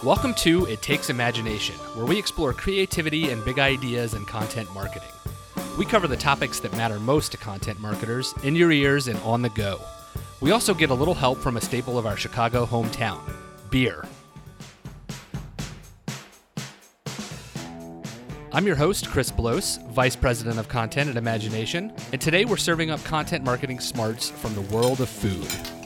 Welcome to It Takes Imagination, where we explore creativity and big ideas in content marketing. We cover the topics that matter most to content marketers, in your ears and on the go. We also get a little help from a staple of our Chicago hometown, beer. I'm your host, Chris Bloss, Vice President of Content at Imagination, and today we're serving up content marketing smarts from the world of food.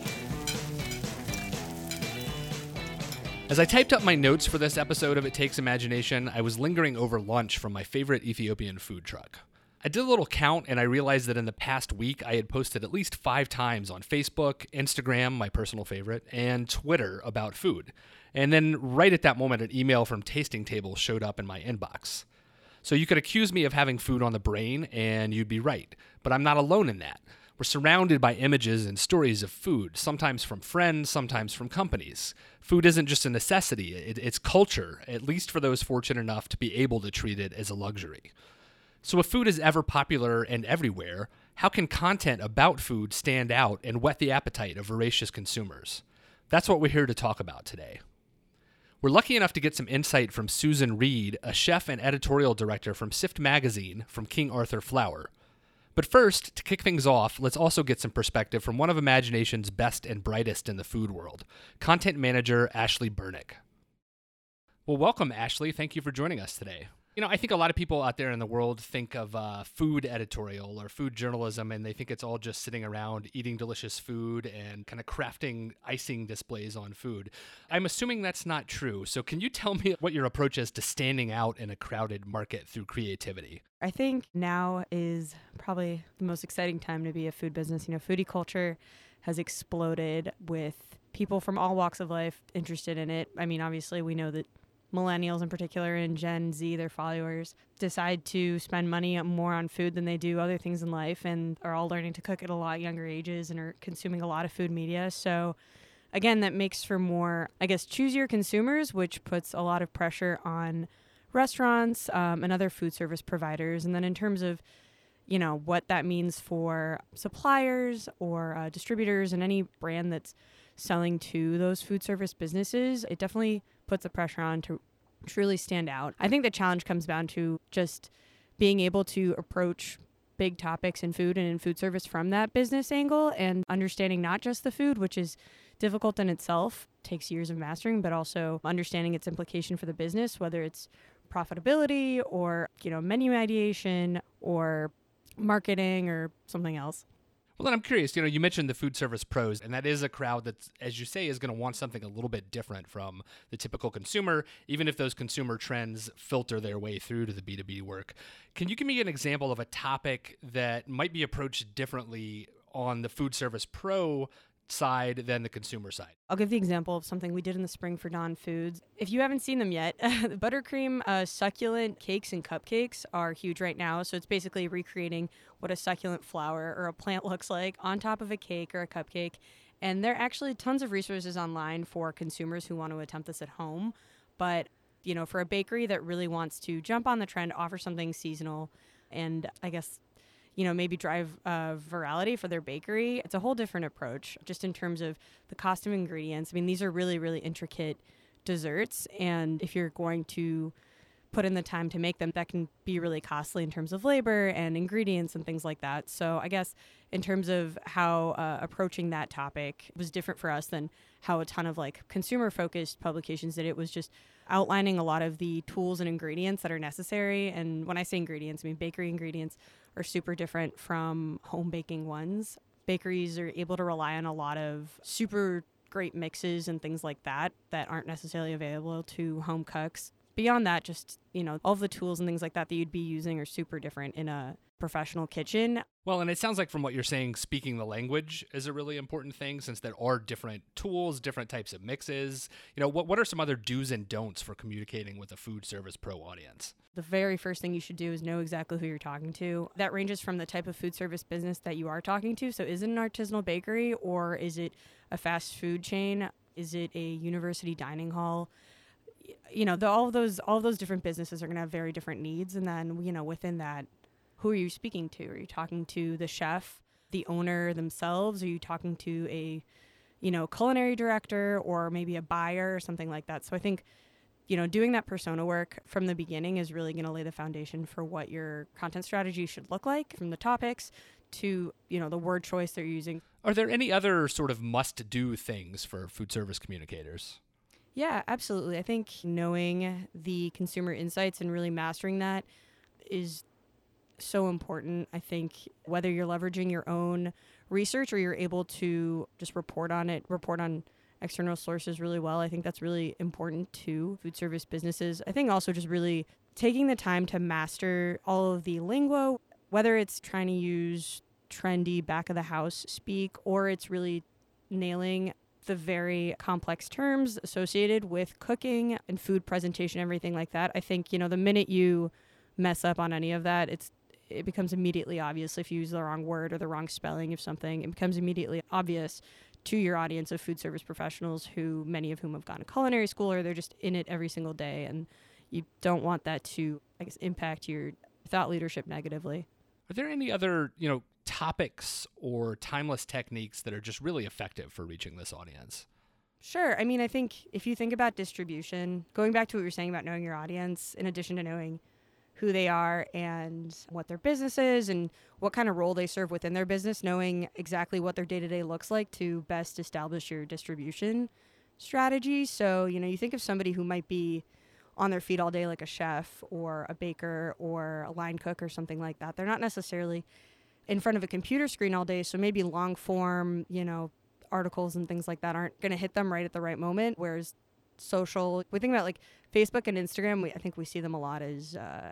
As I typed up my notes for this episode of It Takes Imagination, I was lingering over lunch from my favorite Ethiopian food truck. I did a little count and I realized that in the past week I had posted at least 5 times on Facebook, Instagram, my personal favorite, and Twitter about food. And then right at that moment, an email from Tasting Table showed up in my inbox. So you could accuse me of having food on the brain and you'd be right, but I'm not alone in that. We're surrounded by images and stories of food, sometimes from friends, sometimes from companies. Food isn't just a necessity, it's culture, at least for those fortunate enough to be able to treat it as a luxury. So if food is ever popular and everywhere, how can content about food stand out and whet the appetite of voracious consumers? That's what we're here to talk about today. We're lucky enough to get some insight from Susan Reed, a chef and editorial director from Sift Magazine from King Arthur Flour. But first, to kick things off, let's also get some perspective from one of Imagination's best and brightest in the food world, content manager Ashley Burnick. Well, welcome, Ashley. Thank you for joining us today. I think a lot of people out there in the world think of food editorial or food journalism, and they think it's all just sitting around eating delicious food and kind of crafting icing displays on food. I'm assuming that's not true. So can you tell me what your approach is to standing out in a crowded market through creativity? I think now is probably the most exciting time to be a food business. Foodie culture has exploded with people from all walks of life interested in it. I mean, obviously, we know that millennials in particular and Gen Z, their followers, decide to spend money more on food than they do other things in life and are all learning to cook at a lot younger ages and are consuming a lot of food media. So again, that makes for more, choosier consumers, which puts a lot of pressure on restaurants and other food service providers. And then in terms of, what that means for suppliers or distributors and any brand that's selling to those food service businesses, it definitely puts the pressure on to truly stand out. I think the challenge comes down to just being able to approach big topics in food and in food service from that business angle and understanding not just the food, which is difficult in itself, takes years of mastering, but also understanding its implication for the business, whether it's profitability or, menu ideation or marketing or something else. Well, then I'm curious, you mentioned the food service pros, and that is a crowd that, as you say, is going to want something a little bit different from the typical consumer, even if those consumer trends filter their way through to the B2B work. Can you give me an example of a topic that might be approached differently on the food service pro side than the consumer side? I'll give the example of something we did in the spring for Dawn Foods. If you haven't seen them yet, the buttercream succulent cakes and cupcakes are huge right now. So it's basically recreating what a succulent flower or a plant looks like on top of a cake or a cupcake. And there are actually tons of resources online for consumers who want to attempt this at home. But, for a bakery that really wants to jump on the trend, offer something seasonal, and maybe drive virality for their bakery, it's a whole different approach just in terms of the cost of ingredients. I mean, these are really, really intricate desserts. And if you're going to put in the time to make them, that can be really costly in terms of labor and ingredients and things like that. So I guess in terms of how approaching that topic was different for us than how a ton of consumer-focused publications did. It was just outlining a lot of the tools and ingredients that are necessary. And when I say ingredients, I mean bakery ingredients are super different from home baking ones. Bakeries are able to rely on a lot of super great mixes and things like that aren't necessarily available to home cooks. Beyond that, just, all of the tools and things like that you'd be using are super different in a professional kitchen. Well, and it sounds like from what you're saying, speaking the language is a really important thing since there are different tools, different types of mixes. What are some other do's and don'ts for communicating with a food service pro audience? The very first thing you should do is know exactly who you're talking to. That ranges from the type of food service business that you are talking to. So is it an artisanal bakery or is it a fast food chain? Is it a university dining hall? All of those different businesses are going to have very different needs. And then, within that, who are you speaking to? Are you talking to the chef, the owner themselves? Are you talking to a, culinary director or maybe a buyer or something like that? So I think doing that persona work from the beginning is really going to lay the foundation for what your content strategy should look like, from the topics to, the word choice they're using. Are there any other sort of must-do things for food service communicators? Yeah, absolutely. I think knowing the consumer insights and really mastering that is so important. I think whether you're leveraging your own research or you're able to just report on external sources really well, I think that's really important to food service businesses. I think also just really taking the time to master all of the lingo, whether it's trying to use trendy back of the house speak or it's really nailing the very complex terms associated with cooking and food presentation, everything like that. I think, the minute you mess up on any of that, it becomes immediately obvious if you use the wrong word or the wrong spelling of something. It becomes immediately obvious to your audience of food service professionals, who many of whom have gone to culinary school or they're just in it every single day. And you don't want that to, impact your thought leadership negatively. Are there any other, topics or timeless techniques that are just really effective for reaching this audience? Sure. I think if you think about distribution, going back to what you were saying about knowing your audience, in addition to knowing who they are and what their business is and what kind of role they serve within their business, knowing exactly what their day-to-day looks like to best establish your distribution strategy. So, you think of somebody who might be on their feet all day, like a chef or a baker or a line cook or something like that. They're not necessarily in front of a computer screen all day, so maybe long form, articles and things like that aren't going to hit them right at the right moment, whereas social, we think about like Facebook and Instagram, I think we see them a lot as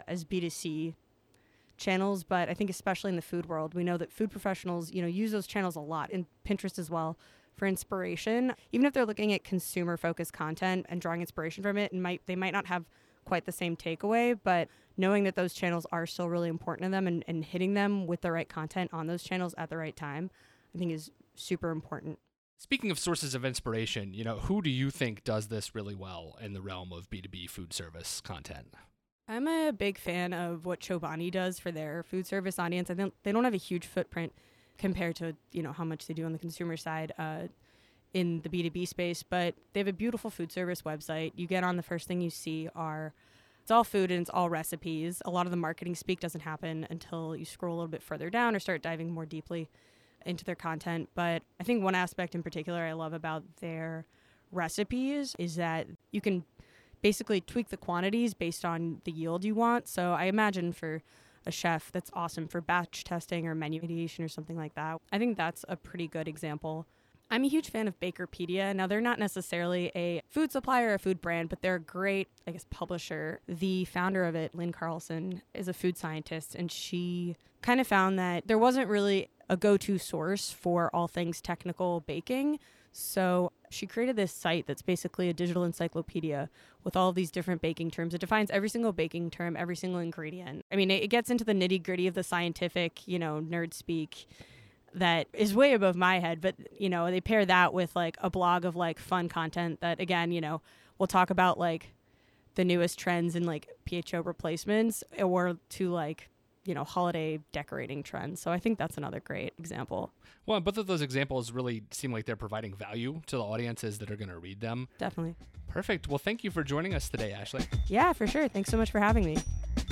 B2C channels, but I think especially in the food world, we know that food professionals, use those channels a lot, and Pinterest as well, for inspiration. Even if they're looking at consumer focused content and drawing inspiration from it, they might not have quite the same takeaway, but knowing that those channels are still really important to them and hitting them with the right content on those channels at the right time, I think is super important. Speaking of sources of inspiration, who do you think does this really well in the realm of B2B food service content? I'm a big fan of what Chobani does for their food service audience. I think they don't have a huge footprint compared to, how much they do on the consumer side in the B2B space, but they have a beautiful food service website. You get on, the first thing you see it's all food and it's all recipes. A lot of the marketing speak doesn't happen until you scroll a little bit further down or start diving more deeply into their content. But I think one aspect in particular I love about their recipes is that you can basically tweak the quantities based on the yield you want. So I imagine for a chef, that's awesome for batch testing or menu ideation or something like that. I think that's a pretty good example. I'm a huge fan of Bakerpedia. Now, they're not necessarily a food supplier or a food brand, but they're a great, publisher. The founder of it, Lynn Carlson, is a food scientist, and she kind of found that there wasn't really a go-to source for all things technical baking. So she created this site that's basically a digital encyclopedia with all of these different baking terms. It defines every single baking term, every single ingredient. It gets into the nitty-gritty of the scientific, nerd speak that is way above my head. But, they pair that with, a blog of, fun content that, again, we'll talk about, the newest trends in, PHO replacements or to, holiday decorating trends. So I think that's another great example. Well, both of those examples really seem like they're providing value to the audiences that are going to read them. Definitely. Perfect. Well, thank you for joining us today, Ashley. Yeah, for sure. Thanks so much for having me.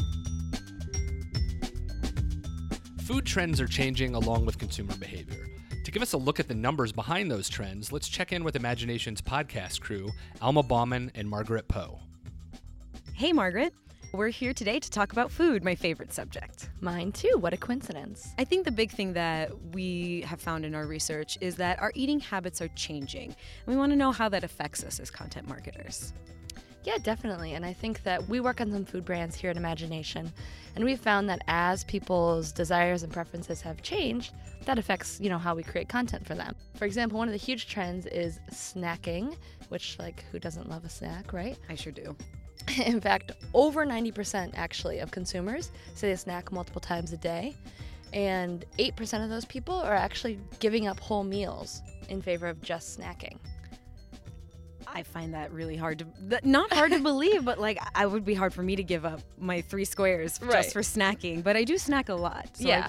Food trends are changing along with consumer behavior. To give us a look at the numbers behind those trends, let's check in with Imagination's podcast crew, Alma Bauman and Margaret Poe. Hey, Margaret. We're here today to talk about food, my favorite subject. Mine too. What a coincidence. I think the big thing that we have found in our research is that our eating habits are changing. And we want to know how that affects us as content marketers. Yeah, definitely. And I think that we work on some food brands here at Imagination, and we've found that as people's desires and preferences have changed, that affects, how we create content for them. For example, one of the huge trends is snacking, which, who doesn't love a snack, right? I sure do. In fact, over 90% actually of consumers say they snack multiple times a day, and 8% of those people are actually giving up whole meals in favor of just snacking. I find that really not hard to believe, but I would be hard for me to give up my 3 squares just for snacking. But I do snack a lot. So yeah.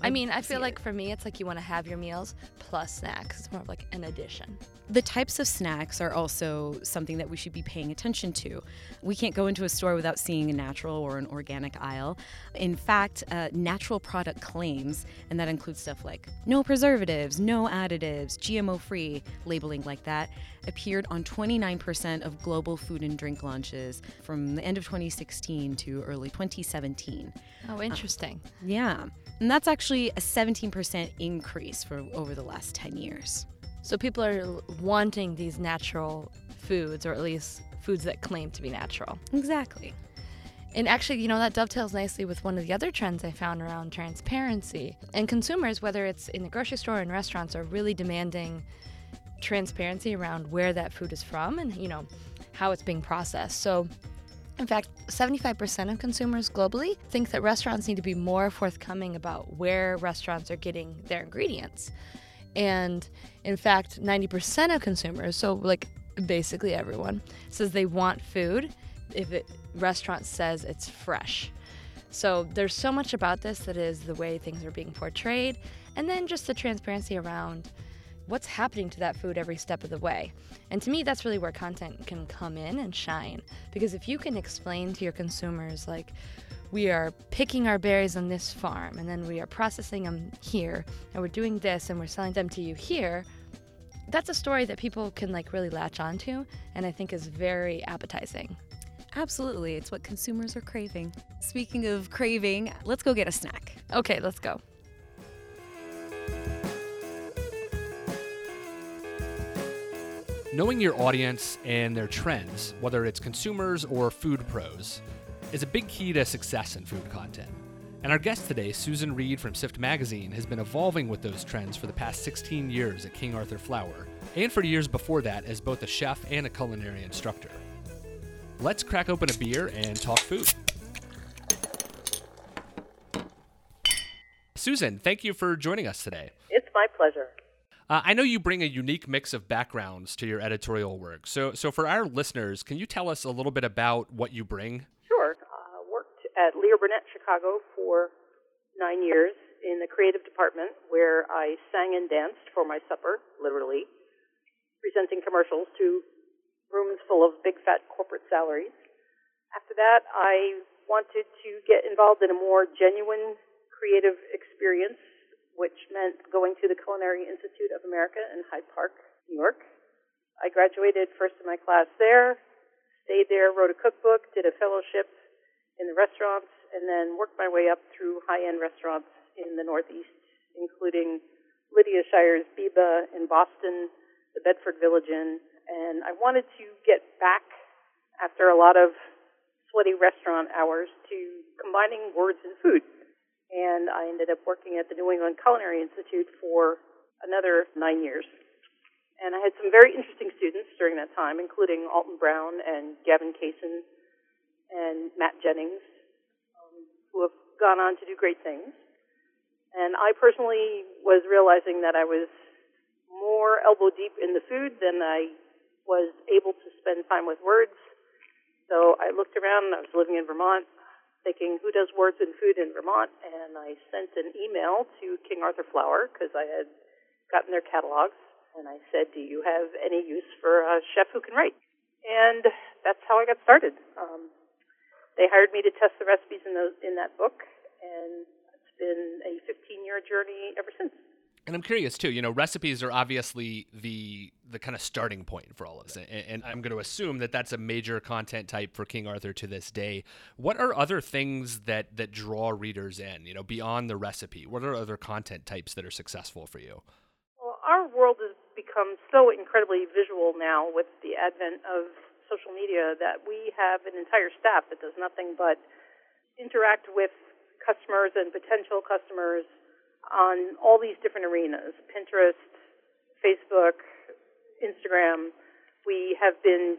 I mean, I feel like for me, it's like you want to have your meals plus snacks. It's more of like an addition. The types of snacks are also something that we should be paying attention to. We can't go into a store without seeing a natural or an organic aisle. In fact, natural product claims, and that includes stuff like no preservatives, no additives, GMO-free, labeling like that, appeared on 29% of global food and drink launches from the end of 2016 to early 2017. Oh, interesting. Yeah, and that's actually a 17% increase for over the last 10 years. So people are wanting these natural foods, or at least foods that claim to be natural. Exactly. And actually, that dovetails nicely with one of the other trends I found around transparency. And consumers, whether it's in the grocery store or in restaurants, are really demanding transparency around where that food is from and, how it's being processed. So, in fact, 75% of consumers globally think that restaurants need to be more forthcoming about where restaurants are getting their ingredients. And in fact, 90% of consumers, so like basically everyone, says they want food if restaurant says it's fresh. So there's so much about this that is the way things are being portrayed, and then just the transparency around what's happening to that food every step of the way. And to me, that's really where content can come in and shine. Because if you can explain to your consumers, like, we are picking our berries on this farm, and then we are processing them here, and we're doing this, and we're selling them to you here, that's a story that people can really latch onto, and I think is very appetizing. Absolutely. It's what consumers are craving. Speaking of craving, let's go get a snack. Okay, let's go. Knowing your audience and their trends, whether it's consumers or food pros, is a big key to success in food content. And our guest today, Susan Reed from Sift Magazine, has been evolving with those trends for the past 16 years at King Arthur Flour, and for years before that as both a chef and a culinary instructor. Let's crack open a beer and talk food. Susan, thank you for joining us today. It's my pleasure. I know you bring a unique mix of backgrounds to your editorial work. So for our listeners, can you tell us a little bit about what you bring? Sure. Worked at Leo Burnett Chicago for 9 years in the creative department, where I sang and danced for my supper, literally, presenting commercials to rooms full of big fat corporate salaries. After that, I wanted to get involved in a more genuine creative experience, which meant going to the Culinary Institute of America in Hyde Park, New York. I graduated first in my class there, stayed there, wrote a cookbook, did a fellowship in the restaurants, and then worked my way up through high-end restaurants in the Northeast, including Lydia Shire's Biba in Boston, the Bedford Village Inn, and I wanted to get back, after a lot of sweaty restaurant hours, to combining words and food. And I ended up working at the New England Culinary Institute for another 9 years. And I had some very interesting students during that time, including Alton Brown and Gavin Kaysen and Matt Jennings, who have gone on to do great things. And I personally was realizing that I was more elbow deep in the food than I was able to spend time with words. So I looked around, and I was living in Vermont, thinking, who does words and food in Vermont? And I sent an email to King Arthur Flour, because I had gotten their catalogs, and I said, do you have any use for a chef who can write? And that's how I got started. They hired me to test the recipes in that book, and it's been a 15-year journey ever since. And I'm curious, too, recipes are obviously the kind of starting point for all of this. And I'm going to assume that that's a major content type for King Arthur to this day. What are other things that draw readers in, beyond the recipe? What are other content types that are successful for you? Well, our world has become so incredibly visual now with the advent of social media that we have an entire staff that does nothing but interact with customers and potential customers on all these different arenas: Pinterest, Facebook, Instagram. We have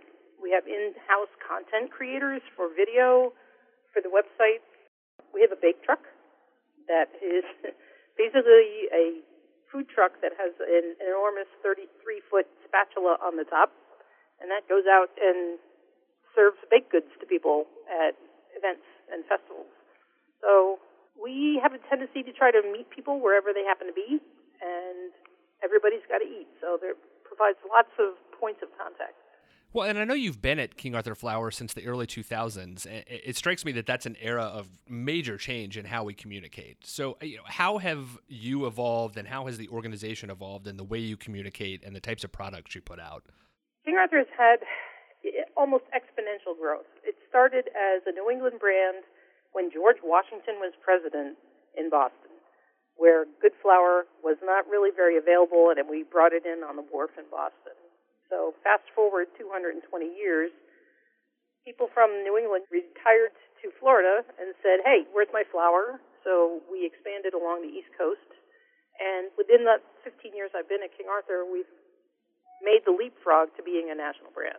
in-house content creators for video, for the website. We have a bake truck that is basically a food truck that has an enormous 33-foot spatula on the top, and that goes out and serves baked goods to people at events and festivals. So We have a tendency to try to meet people wherever they happen to be, and everybody's got to eat, so there provides lots of points of contact. Well, and I know you've been at King Arthur Flour since the early 2000s. It strikes me that that's an era of major change in how we communicate. So, how have you evolved, and how has the organization evolved in the way you communicate and the types of products you put out? King Arthur has had almost exponential growth. It started as a New England brand when George Washington was president in Boston, where good flour was not really very available, and we brought it in on the wharf in Boston. So fast forward 220 years, people from New England retired to Florida and said, hey, where's my flour? So we expanded along the East Coast. And within the 15 years I've been at King Arthur, we've made the leapfrog to being a national brand.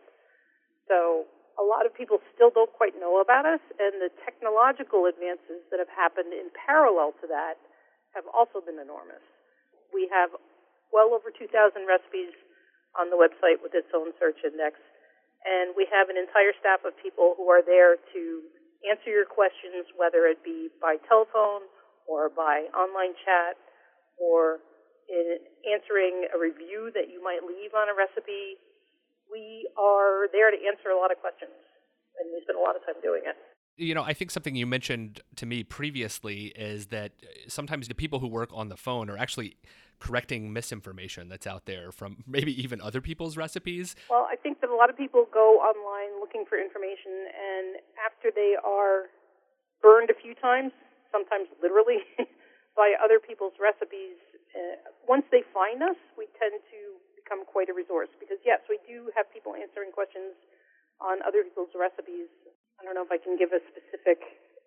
So a lot of people still don't quite know about us, and the technological advances that have happened in parallel to that have also been enormous. We have well over 2,000 recipes on the website with its own search index, and we have an entire staff of people who are there to answer your questions, whether it be by telephone or by online chat or in answering a review that you might leave on a recipe. We are there to answer a lot of questions, and we spend a lot of time doing it. I think something you mentioned to me previously is that sometimes the people who work on the phone are actually correcting misinformation that's out there from maybe even other people's recipes. Well, I think that a lot of people go online looking for information, and after they are burned a few times, sometimes literally, by other people's recipes, once they find us, we tend to become quite a resource. Because, yes, we do have people answering questions on other people's recipes. I don't know if I can give a specific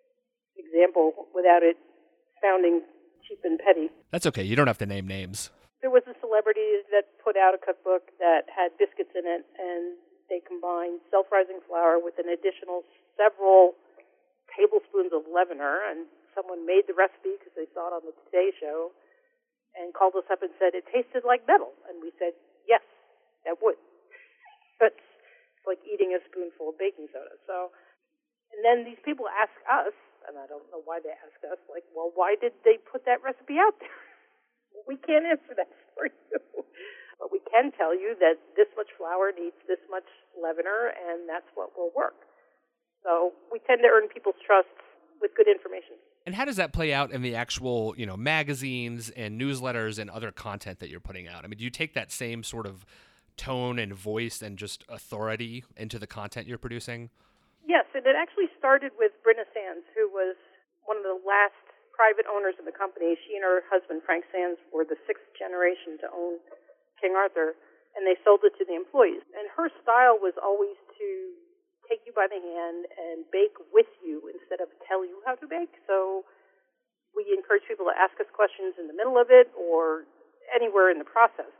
example without it sounding cheap and petty. That's okay. You don't have to name names. There was a celebrity that put out a cookbook that had biscuits in it, and they combined self-rising flour with an additional several tablespoons of leavener, and someone made the recipe because they saw it on the Today Show and called us up and said it tasted like metal. And we said, yes, that would. But it's like eating a spoonful of baking soda. And then these people ask us, and I don't know why they ask us, like, well, why did they put that recipe out there? We can't answer that for you. But we can tell you that this much flour needs this much leavener, and that's what will work. So we tend to earn people's trust with good information. And how does that play out in the actual, magazines and newsletters and other content that you're putting out? I mean, do you take that same sort of tone and voice and just authority into the content you're producing? Yes, and it actually started with Brenna Sands, who was one of the last private owners of the company. She and her husband, Frank Sands, were the sixth generation to own King Arthur, and they sold it to the employees. And her style was always to take you by the hand and bake with you instead of tell you how to bake. So we encourage people to ask us questions in the middle of it or anywhere in the process.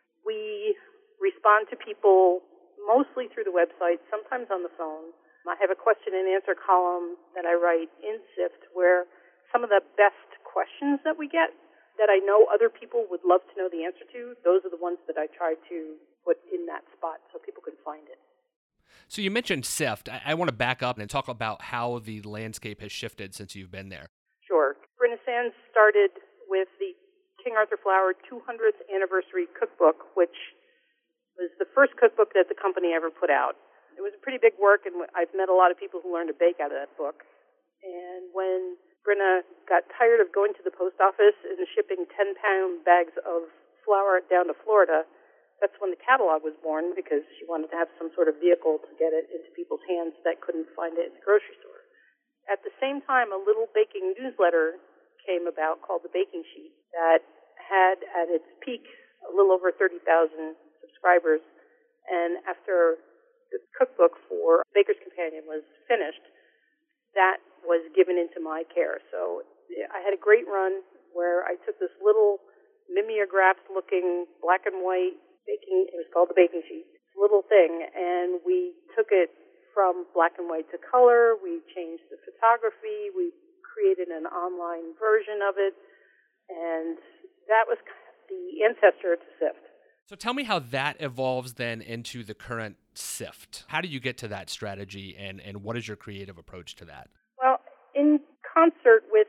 We respond to people mostly through the website, sometimes on the phone. I have a question and answer column that I write in SIFT where some of the best questions that we get that I know other people would love to know the answer to, those are the ones that I try to put in that spot so people can find it. So you mentioned SIFT. I want to back up and talk about how the landscape has shifted since you've been there. Sure. Brenna Sands started with the King Arthur Flour 200th anniversary cookbook, which was the first cookbook that the company ever put out. It was a pretty big work, and I've met a lot of people who learned to bake out of that book. And when Brenna got tired of going to the post office and shipping 10-pound bags of flour down to Florida, that's when the catalog was born, because she wanted to have some sort of vehicle to get it into people's hands that couldn't find it in the grocery store. At the same time, a little baking newsletter came about called The Baking Sheet that had at its peak a little over 30,000 subscribers. And after the cookbook for Baker's Companion was finished, that was given into my care. So I had a great run where I took this little mimeograph-looking black and white baking, it was called The Baking Sheet, little thing, and we took it from black and white to color. We changed the photography. We created an online version of it, and that was the ancestor to SIFT. So tell me how that evolves then into the current SIFT. How do you get to that strategy, and what is your creative approach to that? Well, in concert with becoming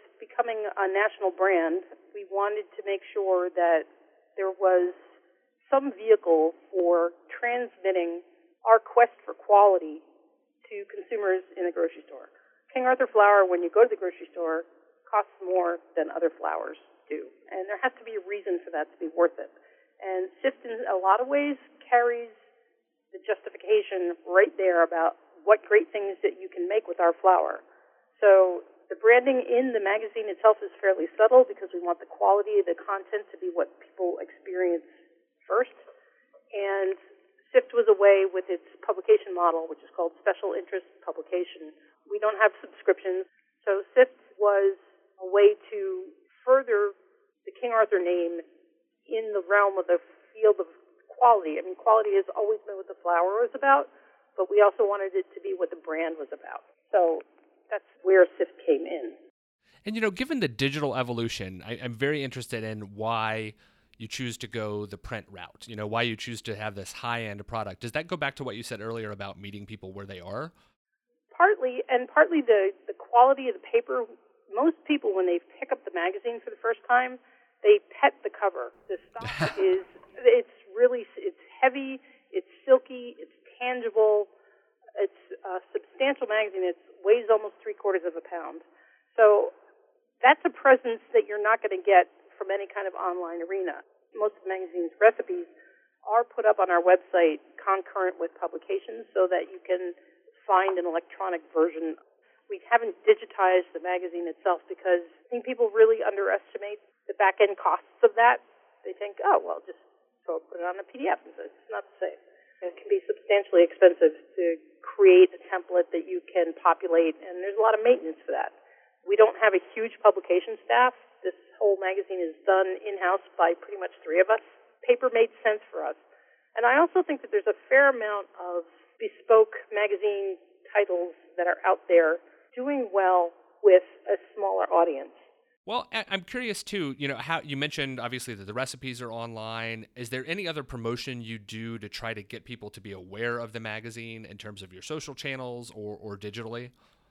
becoming a national brand, we wanted to make sure that there was some vehicle for transmitting our quest for quality to consumers in the grocery store. King Arthur flour, when you go to the grocery store, costs more than other flours do. And there has to be a reason for that to be worth it. And Sift, in a lot of ways, carries the justification right there about what great things that you can make with our flour. So the branding in the magazine itself is fairly subtle because we want the quality of the content to be what people experience first. And Sift was a way with its publication model, which is called Special Interest Publication. We don't have subscriptions, so Sift was a way to further the King Arthur name in the realm of the field of quality. I mean, quality has always been what the flour was about, but we also wanted it to be what the brand was about. So that's where Sift came in. And, given the digital evolution, I'm very interested in why you choose to go the print route, why you choose to have this high-end product. Does that go back to what you said earlier about meeting people where they are? Partly, and partly the quality of the paper. Most people, when they pick up the magazine for the first time, they pet the cover. The stock it's heavy, it's silky, it's tangible, it's a substantial magazine. It weighs almost 3/4 of a pound. So that's a presence that you're not going to get from any kind of online arena. Most of the magazine's recipes are put up on our website concurrent with publications so that you can find an electronic version. We haven't digitized the magazine itself because I think people really underestimate the back-end costs of that. They think, just put it on a PDF. It's not the same. It can be substantially expensive to create a template that you can populate, and there's a lot of maintenance for that. We don't have a huge publication staff. This whole magazine is done in-house by pretty much 3 of us. Paper made sense for us. And I also think that there's a fair amount of bespoke magazine titles that are out there doing well with a smaller audience. Well, I'm curious too, how you mentioned obviously that the recipes are online. Is there any other promotion you do to try to get people to be aware of the magazine in terms of your social channels or digitally?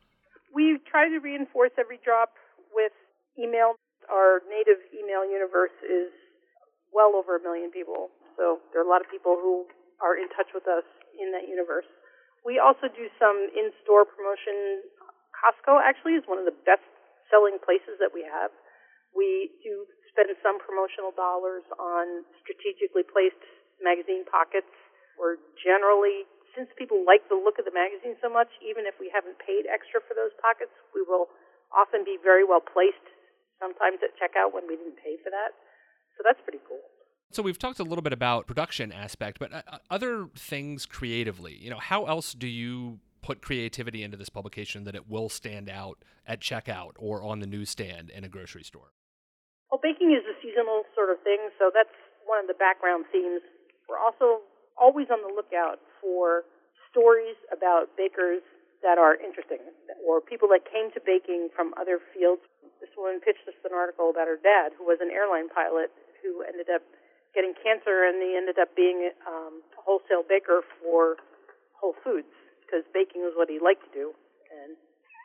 We try to reinforce every drop with email. Our native email universe is well over 1 million people. So there are a lot of people who are in touch with us in that universe. We also do some in-store promotion. Costco actually is one of the best-selling places that we have. We do spend some promotional dollars on strategically placed magazine pockets. We're generally, since people like the look of the magazine so much, even if we haven't paid extra for those pockets, we will often be very well placed, sometimes at checkout when we didn't pay for that. So that's pretty cool. So we've talked a little bit about production aspect, but other things creatively, how else do you put creativity into this publication that it will stand out at checkout or on the newsstand in a grocery store? Well, baking is a seasonal sort of thing, so that's one of the background themes. We're also always on the lookout for stories about bakers that are interesting, or people that came to baking from other fields. This woman pitched us an article about her dad, who was an airline pilot, who ended up getting cancer, and he ended up being a wholesale baker for Whole Foods, because baking was what he liked to do, and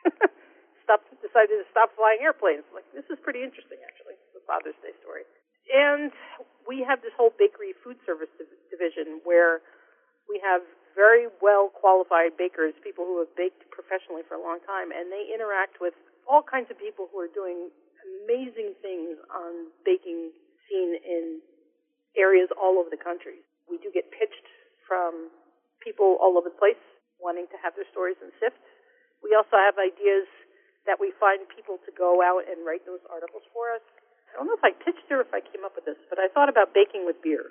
decided to stop flying airplanes. This is pretty interesting, actually, the Father's Day story. And we have this whole bakery food service division where we have very well-qualified bakers, people who have baked professionally for a long time, and they interact with all kinds of people who are doing amazing things on baking scene in areas all over the country. We do get pitched from people all over the place wanting to have their stories in Sift. We also have ideas that we find people to go out and write those articles for us. I don't know if I pitched or if I came up with this, but I thought about baking with beer.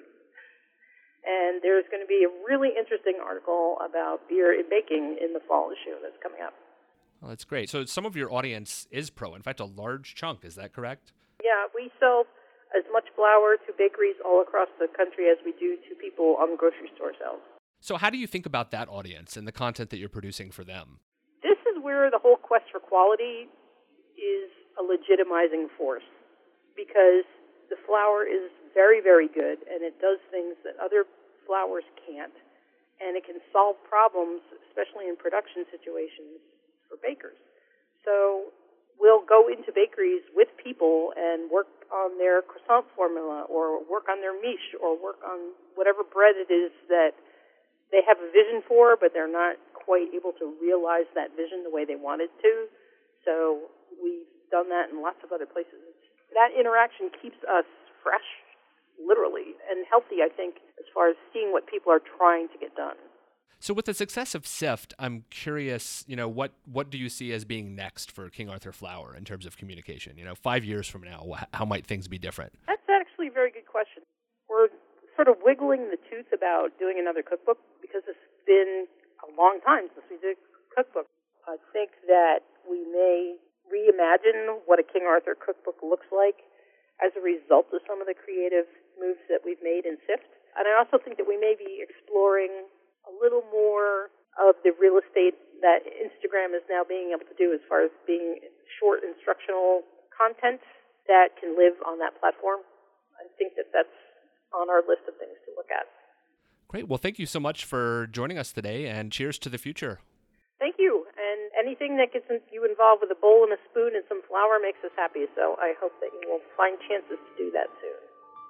And there's going to be a really interesting article about beer and baking in the fall issue that's coming up. Well, that's great. So some of your audience is pro. In fact, a large chunk. Is that correct? Yeah, we sell as much flour to bakeries all across the country as we do to people on the grocery store shelves. So how do you think about that audience and the content that you're producing for them? This is where the whole quest for quality is a legitimizing force, because the flour is very, very good, and it does things that other flours can't, and it can solve problems, especially in production situations, for bakers. So will go into bakeries with people and work on their croissant formula or work on their miche or work on whatever bread it is that they have a vision for, but they're not quite able to realize that vision the way they wanted to. So we've done that in lots of other places. That interaction keeps us fresh, literally, and healthy, I think, as far as seeing what people are trying to get done. So with the success of SIFT, I'm curious, what do you see as being next for King Arthur Flour in terms of communication? 5 years from now, how might things be different? That's actually a very good question. We're sort of wiggling the tooth about doing another cookbook because it's been a long time since we did a cookbook. I think that we may reimagine what a King Arthur cookbook looks like as a result of some of the creative moves that we've made in SIFT. And I also think that we may be exploring a little more of the real estate that Instagram is now being able to do as far as being short instructional content that can live on that platform. I think that that's on our list of things to look at. Great. Well, thank you so much for joining us today, and cheers to the future. Thank you. And anything that gets you involved with a bowl and a spoon and some flour makes us happy. So I hope that you will find chances to do that soon.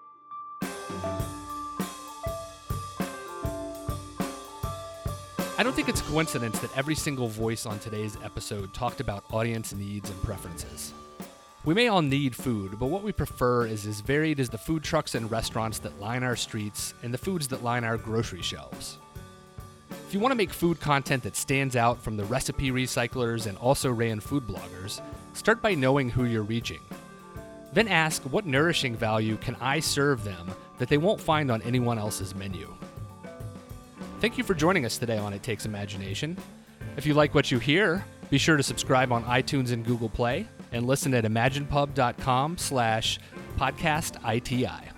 I don't think it's a coincidence that every single voice on today's episode talked about audience needs and preferences. We may all need food, but what we prefer is as varied as the food trucks and restaurants that line our streets and the foods that line our grocery shelves. If you want to make food content that stands out from the recipe recyclers and also ran food bloggers, start by knowing who you're reaching. Then ask, what nourishing value can I serve them that they won't find on anyone else's menu? Thank you for joining us today on It Takes Imagination. If you like what you hear, be sure to subscribe on iTunes and Google Play and listen at imaginepub.com/podcastiti.